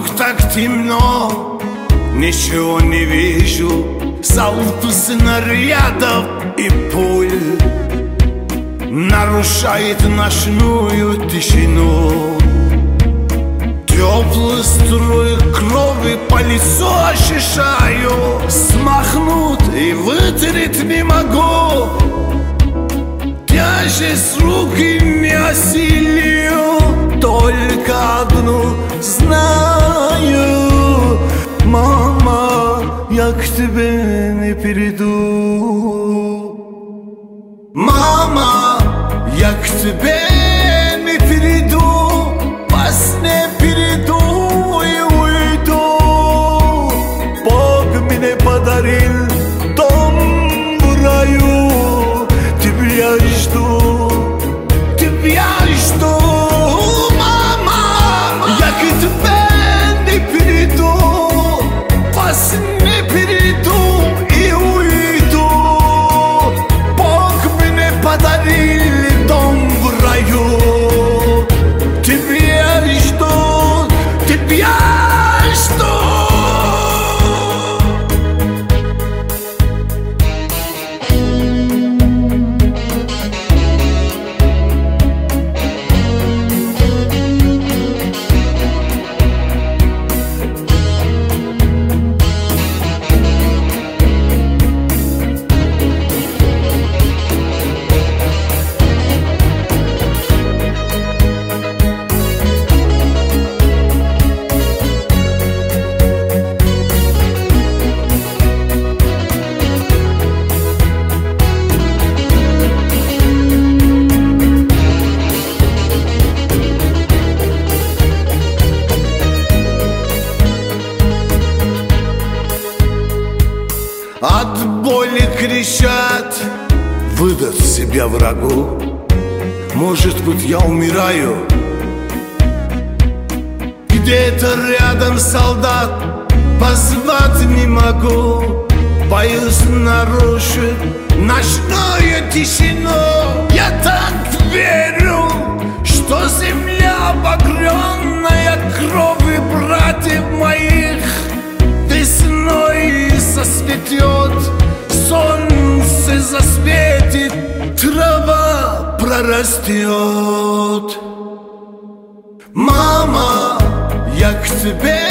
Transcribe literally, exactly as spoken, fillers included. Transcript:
так темно, ничего не вижу. Залпы снарядов и пуль нарушает ночную тишину. Теплые струи крови по лицу ощущаю. Смахнуть и вытереть не могу. Тяжесть руки не осилию. Только одну знаю: мама, я к тебе не перейду. Мама, я к тебе не перейду. Во сне перейду и уйду. Бог мне подарил дом в раю. Тебя жду, тебя жду. Мама, я к тебе не перейду. Во сне перейду и уйду. Бог мне подарил дом в раю. Тебя жду, тебя жду. От боли кричат, выдать себя врагу. Может быть, я умираю. Где-то рядом солдат, позвать не могу. Боюсь нарушить ночную тишину. Я так верю, что земля, обогренная кровью братьев моих, весной засветет, солнце засветит, трава прорастет. Мама, я к тебе